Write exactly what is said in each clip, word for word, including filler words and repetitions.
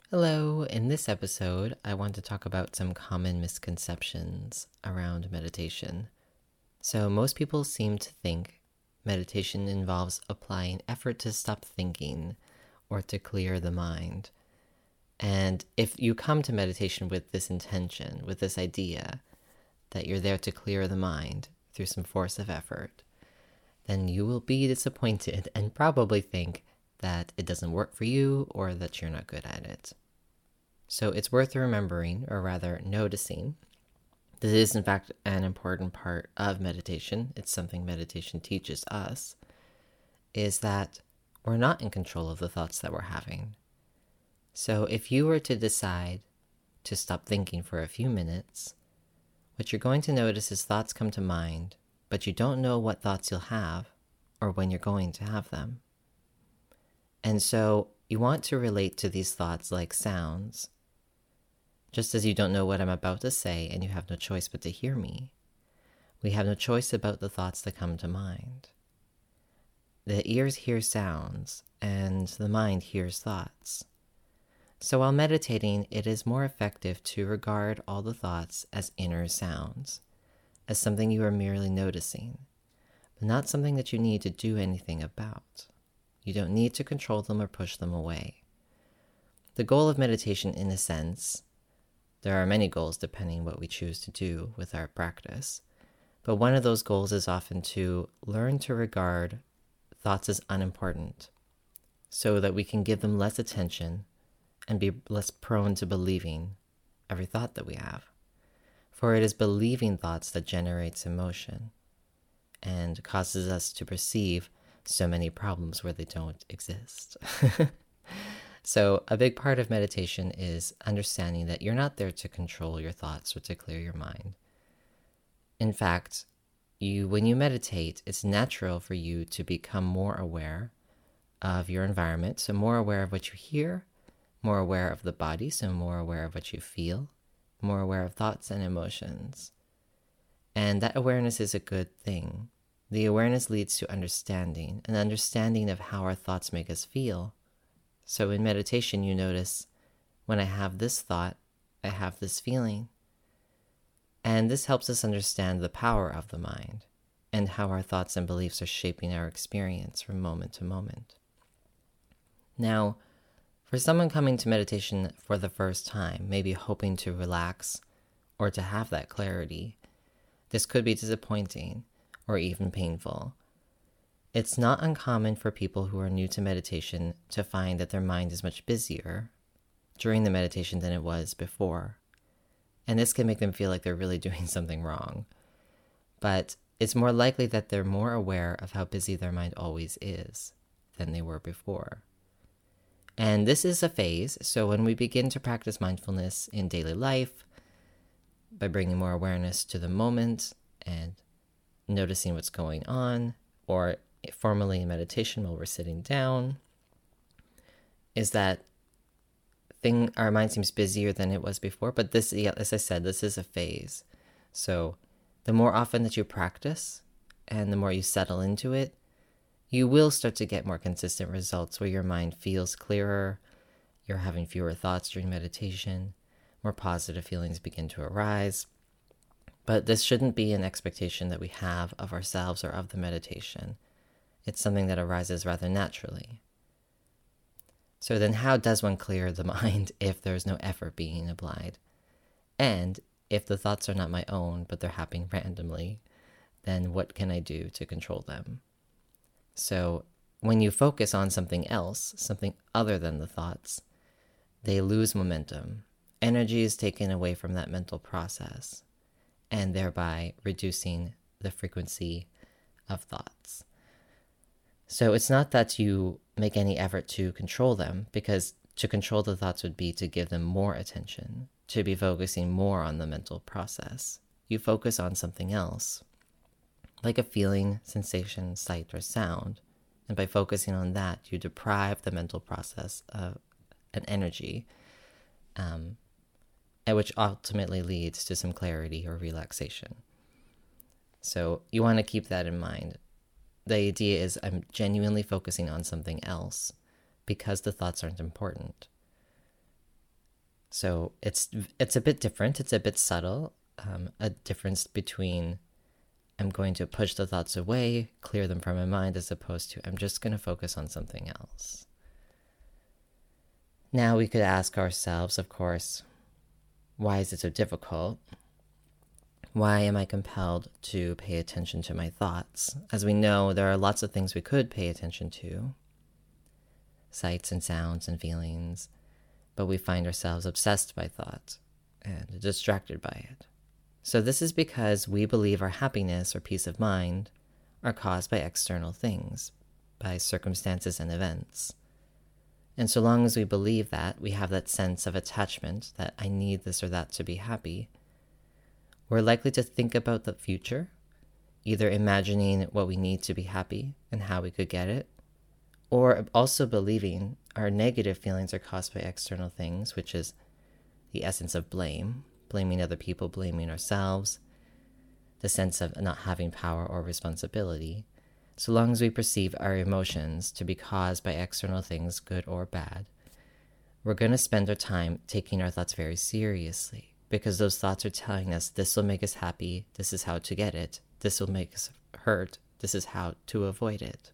Hello, in this episode, I want to talk about some common misconceptions around meditation. So, most people seem to think meditation involves applying effort to stop thinking or to clear the mind. And if you come to meditation with this intention, with this idea that you're there to clear the mind through some force of effort, then you will be disappointed and probably think that it doesn't work for you or that you're not good at it. So it's worth remembering, or rather noticing, that it is in fact an important part of meditation. It's something meditation teaches us, is that we're not in control of the thoughts that we're having. So if you were to decide to stop thinking for a few minutes, what you're going to notice is thoughts come to mind, but you don't know what thoughts you'll have or when you're going to have them. And so you want to relate to these thoughts like sounds. Just as you don't know what I'm about to say and you have no choice but to hear me, we have no choice about the thoughts that come to mind. The ears hear sounds and the mind hears thoughts. So while meditating, it is more effective to regard all the thoughts as inner sounds, as something you are merely noticing, but not something that you need to do anything about. You don't need to control them or push them away. The goal of meditation, in a sense, there are many goals depending what we choose to do with our practice, but one of those goals is often to learn to regard thoughts as unimportant, so that we can give them less attention and be less prone to believing every thought that we have. For it is believing thoughts that generates emotion and causes us to perceive so many problems where they don't exist. So a big part of meditation is understanding that you're not there to control your thoughts or to clear your mind. In fact, you when you meditate, it's natural for you to become more aware of your environment, so more aware of what you hear, more aware of the body, so more aware of what you feel, more aware of thoughts and emotions. And that awareness is a good thing. The awareness leads to understanding, an understanding of how our thoughts make us feel. So in meditation, you notice, when I have this thought, I have this feeling. And this helps us understand the power of the mind and how our thoughts and beliefs are shaping our experience from moment to moment. Now, for someone coming to meditation for the first time, maybe hoping to relax or to have that clarity, this could be disappointing or even painful. It's not uncommon for people who are new to meditation to find that their mind is much busier during the meditation than it was before. And this can make them feel like they're really doing something wrong. But it's more likely that they're more aware of how busy their mind always is than they were before. And this is a phase, so when we begin to practice mindfulness in daily life, by bringing more awareness to the moment and noticing what's going on, or formally in meditation while we're sitting down, is that thing our mind seems busier than it was before. But this, yeah, as I said, this is a phase. So the more often that you practice and the more you settle into it, you will start to get more consistent results where your mind feels clearer, you're having fewer thoughts during meditation, more positive feelings begin to arise. But this shouldn't be an expectation that we have of ourselves or of the meditation. It's something that arises rather naturally. So then how does one clear the mind if there's no effort being applied? And if the thoughts are not my own, but they're happening randomly, then what can I do to control them? So when you focus on something else, something other than the thoughts, they lose momentum. Energy is taken away from that mental process, and thereby reducing the frequency of thoughts. So it's not that you make any effort to control them, because to control the thoughts would be to give them more attention, to be focusing more on the mental process. You focus on something else, like a feeling, sensation, sight, or sound, and by focusing on that, you deprive the mental process of an energy, um, and which ultimately leads to some clarity or relaxation. So you want to keep that in mind. The idea is I'm genuinely focusing on something else because the thoughts aren't important. So it's it's a bit different. It's a bit subtle. Um, a difference between I'm going to push the thoughts away, clear them from my mind, as opposed to I'm just going to focus on something else. Now we could ask ourselves, of course, why is it so difficult? Why am I compelled to pay attention to my thoughts? As we know, there are lots of things we could pay attention to, sights and sounds and feelings, but we find ourselves obsessed by thought and distracted by it. So this is because we believe our happiness or peace of mind are caused by external things, by circumstances and events. And so long as we believe that, we have that sense of attachment that I need this or that to be happy, we're likely to think about the future, either imagining what we need to be happy and how we could get it, or also believing our negative feelings are caused by external things, which is the essence of blame, blaming other people, blaming ourselves, the sense of not having power or responsibility. So long as we perceive our emotions to be caused by external things, good or bad, we're going to spend our time taking our thoughts very seriously, because those thoughts are telling us this will make us happy, this is how to get it, this will make us hurt, this is how to avoid it.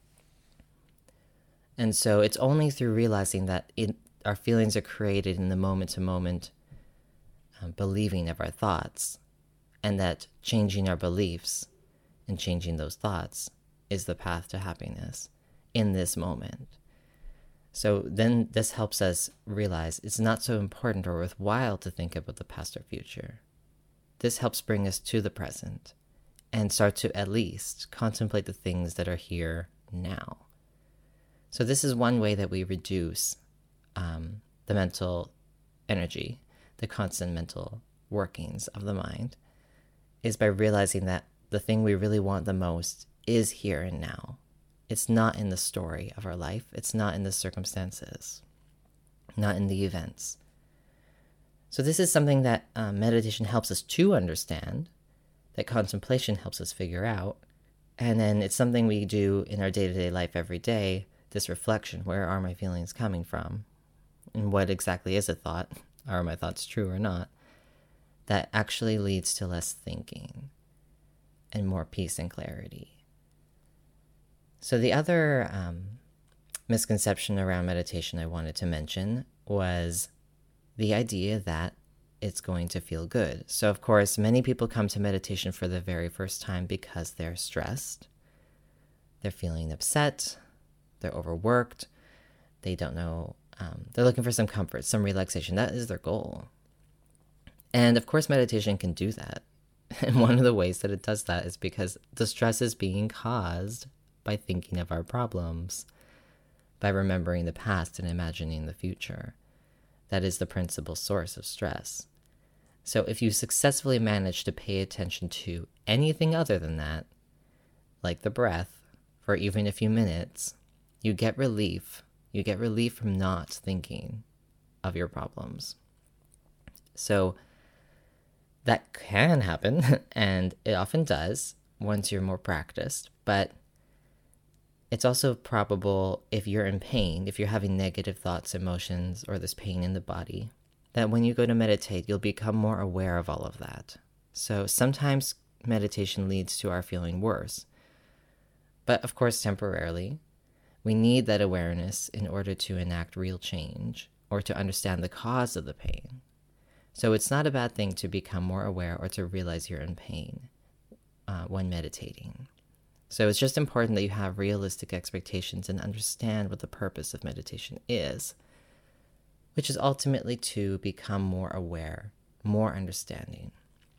And so it's only through realizing that it, our feelings are created in the moment-to-moment um, believing of our thoughts, and that changing our beliefs and changing those thoughts is the path to happiness in this moment. So then this helps us realize it's not so important or worthwhile to think about the past or future. This helps bring us to the present and start to at least contemplate the things that are here now. So this is one way that we reduce um, the mental energy, the constant mental workings of the mind, is by realizing that the thing we really want the most is here and now. It's not in the story of our life. It's not in the circumstances, not in the events. So this is something that um, meditation helps us to understand, that contemplation helps us figure out, and then it's something we do in our day-to-day life every day, this reflection. Where are my feelings coming from? And what exactly is a thought? Are my thoughts true or not? That actually leads to less thinking and more peace and clarity. So the other um, misconception around meditation I wanted to mention was the idea that it's going to feel good. So of course, many people come to meditation for the very first time because they're stressed, they're feeling upset, they're overworked, they don't know, um, they're looking for some comfort, some relaxation. That is their goal. And of course, meditation can do that. And one of the ways that it does that is because the stress is being caused by thinking of our problems, by remembering the past and imagining the future. That is the principal source of stress. So if you successfully manage to pay attention to anything other than that, like the breath, for even a few minutes, you get relief. You get relief from not thinking of your problems. So that can happen, and it often does once you're more practiced, but it's also probable if you're in pain, if you're having negative thoughts, emotions, or this pain in the body, that when you go to meditate, you'll become more aware of all of that. So sometimes meditation leads to our feeling worse, but of course temporarily. We need that awareness in order to enact real change or to understand the cause of the pain. So it's not a bad thing to become more aware or to realize you're in pain uh, when meditating. So it's just important that you have realistic expectations and understand what the purpose of meditation is, which is ultimately to become more aware, more understanding,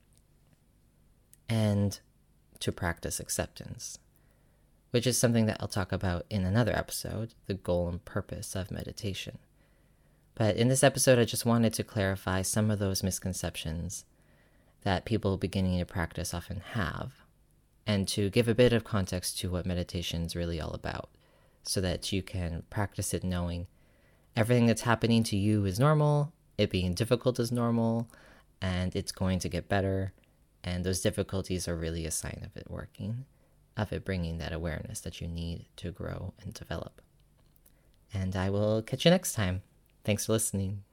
and to practice acceptance, which is something that I'll talk about in another episode, the goal and purpose of meditation. But in this episode, I just wanted to clarify some of those misconceptions that people beginning to practice often have, and to give a bit of context to what meditation is really all about, so that you can practice it knowing everything that's happening to you is normal, it being difficult is normal, and it's going to get better, and those difficulties are really a sign of it working, of it bringing that awareness that you need to grow and develop. And I will catch you next time. Thanks for listening.